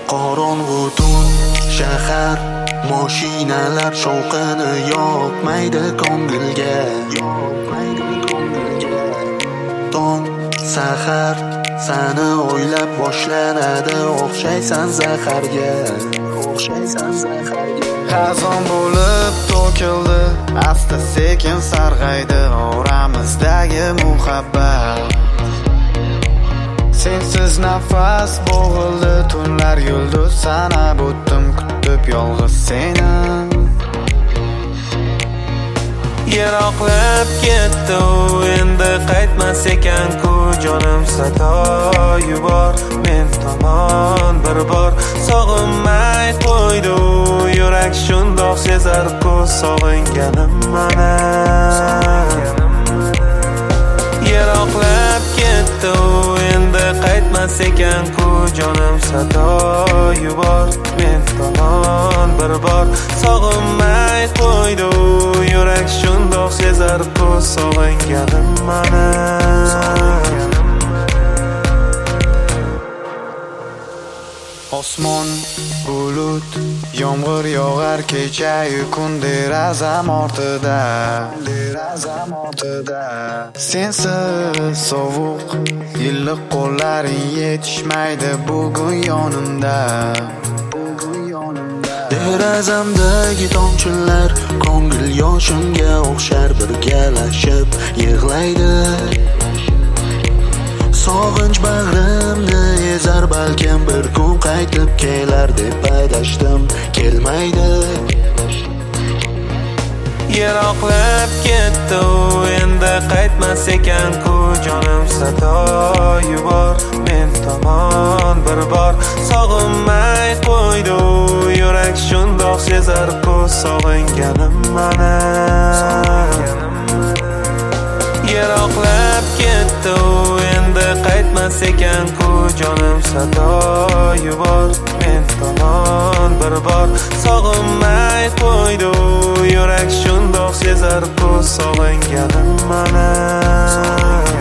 Qorong'u tun shahar mashinalar shovqini yoqmaydi ko'ngilga. Tong sahar seni o'ylab boshlanadi, o'xshaysan zaharga. Xazon bo'lib to'kildi, asta sekin sarg'aydi oramizdagi muhabbat. Sensiz nafas bo'g'ildi, tunlar yulduz sanab o'tdim, kutib yolg'iz seni. Yiroqlab ketdi u, endi qaytmas ekan-ku, jonim sado yubor men tomon bir bor. Sog'inmay qo'ydi u, yurak shundoq sezar-ku, sog'inganim mana. Yiroqlab ketdi u, endi qaytmas ekan-ku, jonim sado yubor men tomon bir bor. Sog'inmay qo'ydi u, yurak shundoq sezar-ku, sog'inganim mana. Osmon bulut, yomg'ir yog'ar kechayu kun derazam ortida. Sensiz sovuq, illiq qo'llaring yetishmaydi bugun yonimda. Derazamdagi tomchilar ko'ngil yoshimga o'xshar, birgalashib yig'laydi. Sog'inch bag'rimni ezar, balkim bir kun qaytib kelar deb adashdim, kelmaydi. Yiroqlab ketdi u, endi qaytmas ekan-ku, jonim sado yubor men tomon bir bor. Sog'inmay qo'ydi u, yurak shundoq sezar-ku, sog'inganim mana. Yiroqlab ketdi u, endi qaytmas ekan-ku, jonim sado yubor men tomon bir bor. Sog'inmay qo'ydi u, yurak shundoq sezar-ku, sog'inganim mana.